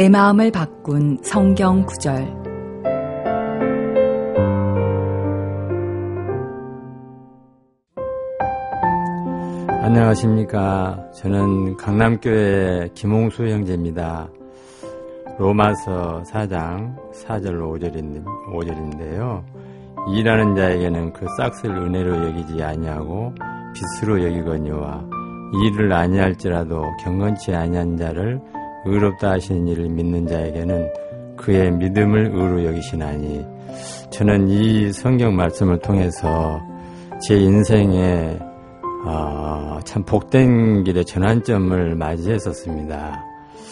내 마음을 바꾼 성경 구절. 안녕하십니까. 저는 강남교회 김홍수 형제입니다. 로마서 4장 4절로 5절인데요. 일하는 자에게는 그 싹을 은혜로 여기지 아니하고 빚으로 여기거니와 일을 아니할지라도 경건치 아니한 자를 의롭다 하시는 일을 믿는 자에게는 그의 믿음을 의로 여기시나니, 저는 이 성경 말씀을 통해서 제 인생에 참 복된 길의 전환점을 맞이했었습니다.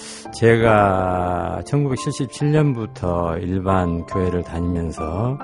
제가 1977년부터 일반 교회를 다니면서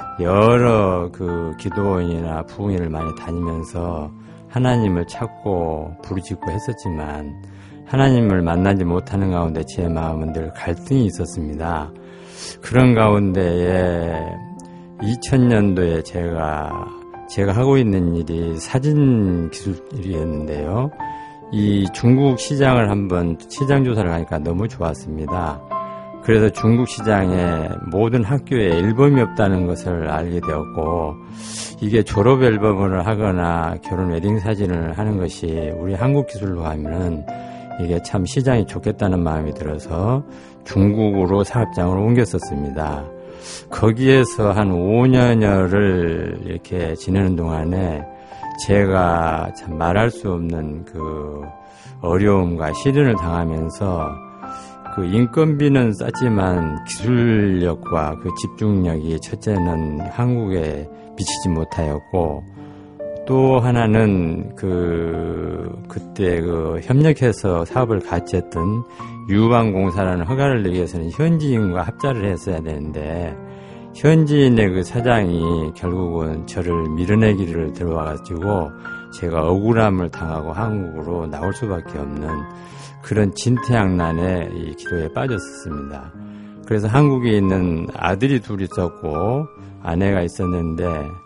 여러 기도원이나 부흥회를 많이 다니면서 하나님을 찾고 부르짖고 했었지만 하나님을 만나지 못하는 가운데 제 마음은 늘 갈등이 있었습니다. 그런 가운데에 2000년도에 제가 하고 있는 일이 사진 기술이었는데요. 이 중국 시장을 한번 시장 조사를 하니까 너무 좋았습니다. 그래서 중국 시장에 모든 학교에 앨범이 없다는 것을 알게 되었고, 이게 졸업 앨범을 하거나 결혼 웨딩 사진을 하는 것이 우리 한국 기술로 하면은 이게 참 시장이 좋겠다는 마음이 들어서 중국으로 사업장을 옮겼었습니다. 거기에서 한 5년여를 이렇게 지내는 동안에 제가 참 말할 수 없는 어려움과 시련을 당하면서 인건비는 쌌지만 기술력과 집중력이 첫째는 한국에 미치지 못하였고, 또 하나는 그때 협력해서 사업을 같이 했던 유방공사라는 허가를 내기 위해서는 현지인과 합작을 했어야 되는데, 현지인의 사장이 결국은 저를 밀어내기를 들어와가지고 제가 억울함을 당하고 한국으로 나올 수밖에 없는 그런 진퇴양난의 이 기도에 빠졌었습니다. 그래서 한국에 있는 아들이 둘 있었고 아내가 있었는데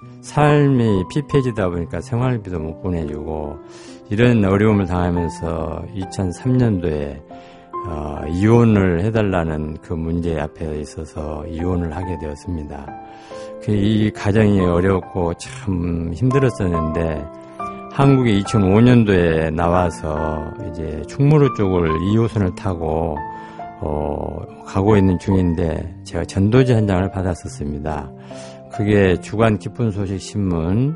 삶이 피폐해지다 보니까 생활비도 못 보내주고 이런 어려움을 당하면서 2003년도에 이혼을 해달라는 그 문제 앞에 있어서 이혼을 하게 되었습니다. 이 가정이 어렵고 참 힘들었었는데 한국에 2005년도에 나와서 이제 충무로 쪽을 2호선을 타고 가고 있는 중인데 제가 전도지 한 장을 받았었습니다. 그게 주간 기쁜 소식 신문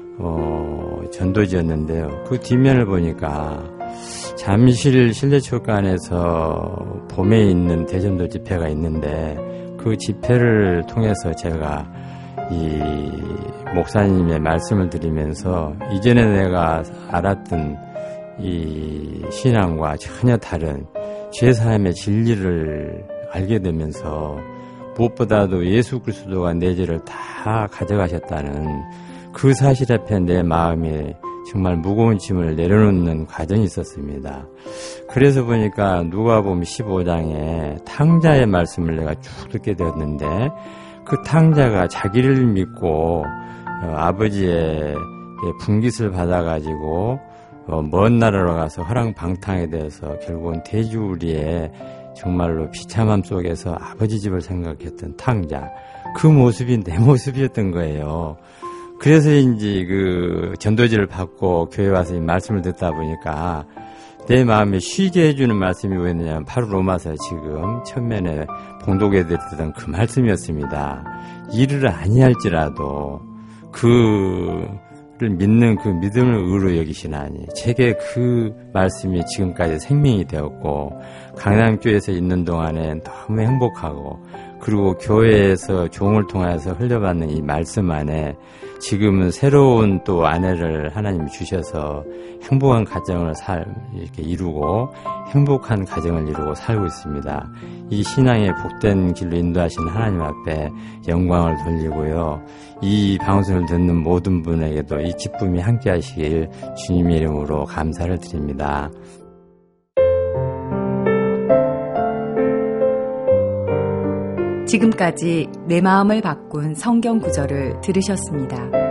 전도지였는데요. 그 뒷면을 보니까 잠실 실내체육관에서 봄에 있는 대전도 집회가 있는데 그 집회를 통해서 제가 이 목사님의 말씀을 드리면서 이전에 내가 알았던 이 신앙과 전혀 다른 죄사함의 진리를 알게 되면서 무엇보다도 예수 그리스도가 내 죄를 다 가져가셨다는 그 사실 앞에 내 마음에 정말 무거운 짐을 내려놓는 과정이 있었습니다. 그래서 보니까 누가복음 15장에 탕자의 말씀을 내가 쭉 듣게 되었는데 그 탕자가 자기를 믿고 아버지의 분깃을 받아가지고 먼 나라로 가서 허랑방탕에 대해서 결국은 돼지우리의 정말로 비참함 속에서 아버지 집을 생각했던 탕자, 그 모습이 내 모습이었던 거예요. 그래서인지 전도지를 받고 교회 와서 이 말씀을 듣다 보니까 내 마음에 쉬게 해주는 말씀이 뭐였느냐면 바로 로마서 지금 첫면에 봉독해 드렸던 그 말씀이었습니다. 일을 아니할지라도 그를 믿는 그 믿음을 의로 여기시나니, 제게 그 말씀이 지금까지 생명이 되었고 강남교회에서 있는 동안에 너무 행복하고, 그리고 교회에서 종을 통해서 흘려받는 이 말씀 안에 지금은 새로운 또 아내를 하나님이 주셔서 행복한 가정을 이렇게 이루고 행복한 가정을 이루고 살고 있습니다. 이 신앙의 복된 길로 인도하시는 하나님 앞에 영광을 돌리고요. 이 방송을 듣는 모든 분에게도 이 기쁨이 함께 하시길 주님의 이름으로 감사를 드립니다. 지금까지 내 마음을 바꾼 성경 구절을 들으셨습니다.